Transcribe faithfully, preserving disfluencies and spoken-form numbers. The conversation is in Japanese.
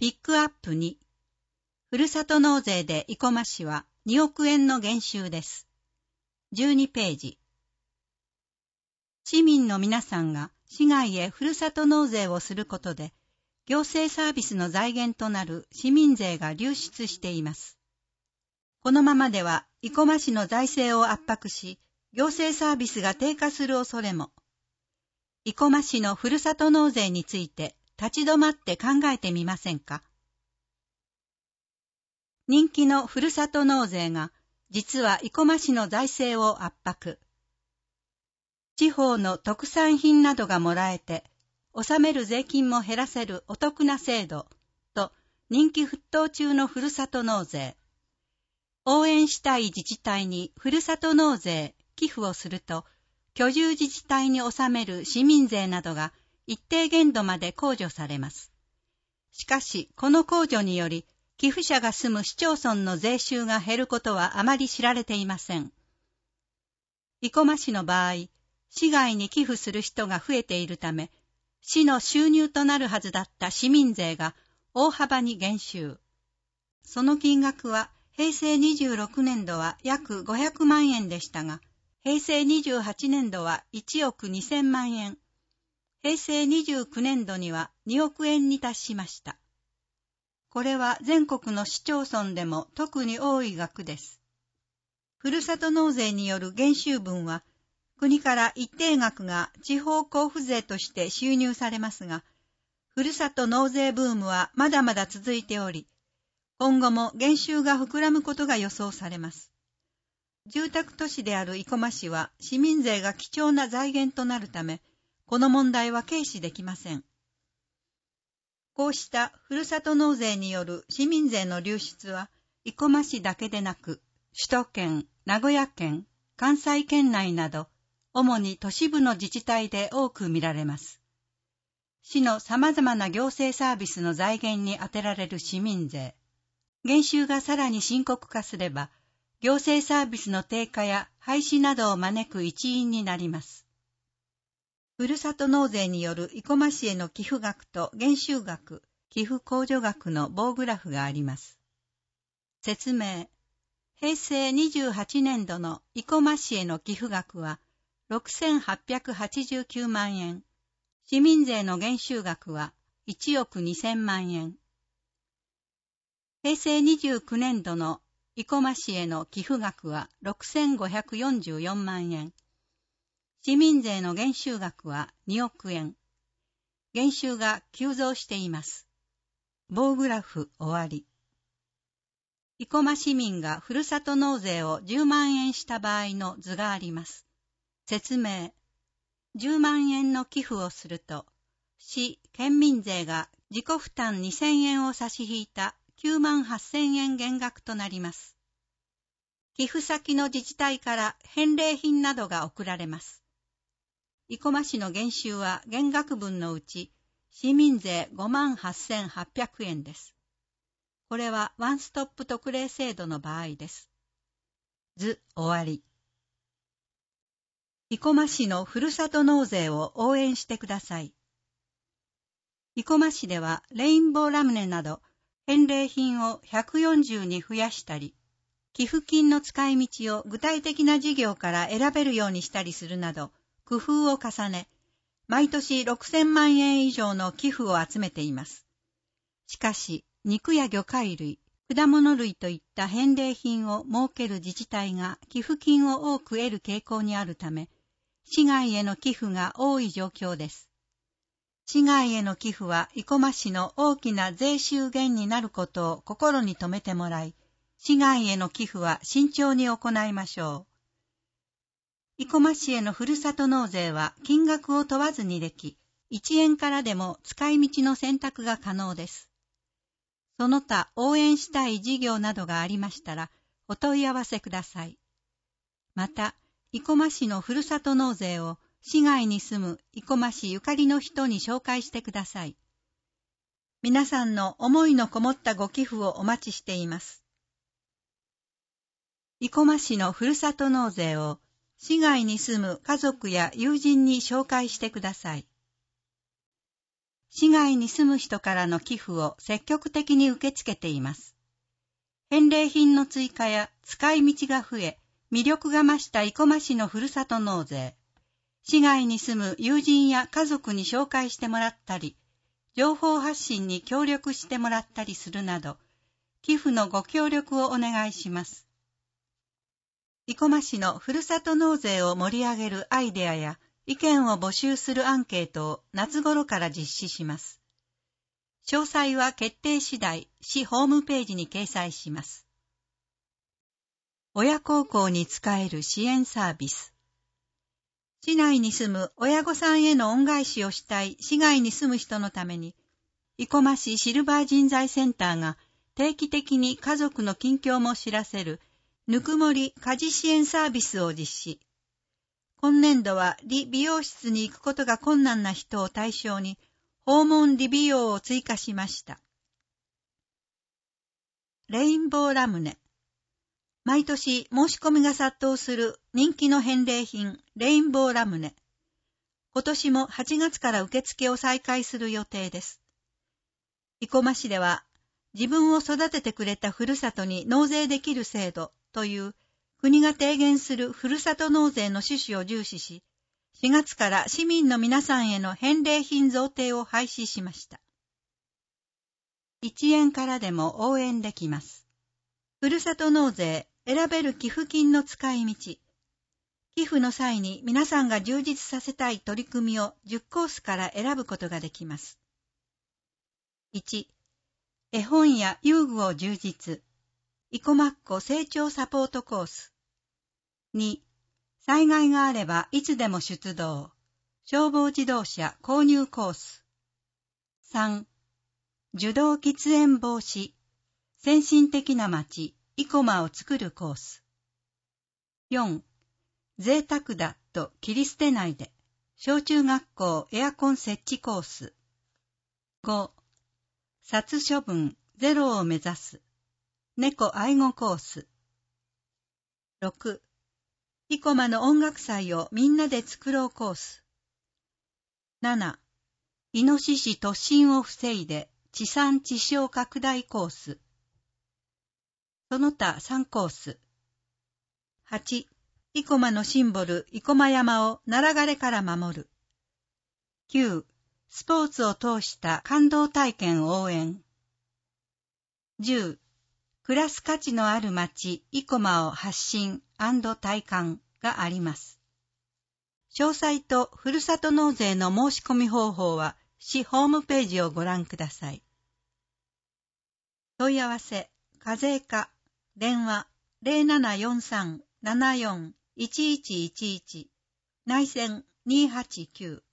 ピックアップに、ふるさと納税で生駒市はにおくえんの減収です。じゅうにページ。市民の皆さんが市外へふるさと納税をすることで、行政サービスの財源となる市民税が流出しています。このままでは生駒市の財政を圧迫し、行政サービスが低下する恐れも。生駒市のふるさと納税について立ち止まって考えてみませんか。人気のふるさと納税が実は生駒市の財政を圧迫。地方の特産品などがもらえて、納める税金も減らせるお得な制度と人気沸騰中のふるさと納税。応援したい自治体にふるさと納税、寄付をすると、居住自治体に納める市民税などが一定限度まで控除されます。しかし、この控除により、寄付者が住む市町村の税収が減ることはあまり知られていません。生駒市の場合、市外に寄付する人が増えているため、市の収入となるはずだった市民税が大幅に減収。その金額は平成にじゅうろくねんどは約ごひゃくまんえんでしたが、平成にじゅうはちねんどはいちおくにせんまんえん、平成にじゅうきゅうねんどにはにおくえんに達しました。これは全国の市町村でも特に多い額です。ふるさと納税による減収分は、国から一定額が地方交付税として収入されますが、ふるさと納税ブームはまだまだ続いており、今後も減収が膨らむことが予想されます。住宅都市である生駒市は市民税が貴重な財源となるため、この問題は軽視できません。こうしたふるさと納税による市民税の流出は、生駒市だけでなく、首都圏、名古屋県、関西圏内など、主に都市部の自治体で多く見られます。市の様々な行政サービスの財源に充てられる市民税。減収がさらに深刻化すれば、行政サービスの低下や廃止などを招く一因になります。ふるさと納税による生駒市への寄付額と減収額、寄付控除額の棒グラフがあります。説明。平成にじゅうはちねんどの生駒市への寄付額はろくせんはっぴゃくはちじゅうきゅうまんえん。市民税の減収額はいちおくにせんまんえん。平成にじゅうきゅうねんどの生駒市への寄付額はろくせんごひゃくよんじゅうよんまんえん。市民税の減収額はにおくえん。減収が急増しています。棒グラフ終わり。生駒市民がふるさと納税をじゅうまんえんした場合の図があります。説明。じゅうまんえんの寄付をすると、市、県民税が自己負担にせんえんを差し引いたきゅうまんはっせんえん減額となります。寄付先の自治体から返礼品などが送られます。生駒市の減収は減額分のうち、市民税ごまんはっせんはっぴゃくえんです。これはワンストップ特例制度の場合です。図終わり。生駒市のふるさと納税を応援してください。生駒市ではレインボーラムネなど返礼品をひゃくよんじゅうに増やしたり、寄付金の使い道を具体的な事業から選べるようにしたりするなど、工夫を重ね、毎年ろくせんまんえん以上の寄付を集めています。しかし、肉や魚介類、果物類といった返礼品を設ける自治体が寄付金を多く得る傾向にあるため、市外への寄付が多い状況です。市外への寄付は生駒市の大きな税収減になることを心に留めてもらい、市外への寄付は慎重に行いましょう。生駒市へのふるさと納税は金額を問わずにでき、いちえんからでも使い道の選択が可能です。その他応援したい事業などがありましたら、お問い合わせください。また、生駒市のふるさと納税を市外に住む生駒市ゆかりの人に紹介してください。皆さんの思いのこもったご寄付をお待ちしています。生駒市のふるさと納税を市外に住む家族や友人に紹介してください。 市外に住む人からの寄付を積極的に受け付けています。返礼品の追加や使い道が増え、魅力が増した生駒市のふるさと納税。市外に住む友人や家族に紹介してもらったり、情報発信に協力してもらったりするなど、寄付のご協力をお願いします。生駒市のふるさと納税を盛り上げるアイデアや意見を募集するアンケートを夏頃から実施します。詳細は決定次第、市ホームページに掲載します。親孝行に使える支援サービス。市内に住む親御さんへの恩返しをしたい市外に住む人のために、生駒市シルバー人材センターが定期的に家族の近況も知らせるぬくもり家事支援サービスを実施。今年度は理美容室に行くことが困難な人を対象に訪問理美容を追加しました。レインボーラムネ。毎年申し込みが殺到する人気の返礼品レインボーラムネ。今年もはちがつから受付を再開する予定です。生駒市では自分を育ててくれたふるさとに納税できる制度という国が提言するふるさと納税の趣旨を重視し、しがつから市民の皆さんへの返礼品贈呈を廃止しました。いちえんからでも応援できます。ふるさと納税選べる寄付金の使い道。寄付の際に皆さんが充実させたい取り組みをじゅっコースから選ぶことができます。いち、絵本や遊具を充実。生駒っ子成長サポートコース。に、災害があればいつでも出動。消防自動車購入コース。さん、受動喫煙防止。先進的な街、生駒を作るコース。よん、贅沢だと切り捨てないで。小中学校エアコン設置コース。ご、殺処分ゼロを目指す。猫愛護コース。ろく、生駒の音楽祭をみんなで作ろうコース。なな、イノシシ突進を防いで地産地消拡大コース。その他さんコース。はち、生駒のシンボル生駒山をナラ枯れから守る。きゅう、スポーツを通した感動体験応援。じゅう、暮らす価値のある街、生駒を発信&体感があります。詳細とふるさと納税の申し込み方法は、市ホームページをご覧ください。問い合わせ、課税課、電話 ゼロななよんさん ななよん いちいちいちいち、内線にーはちきゅう。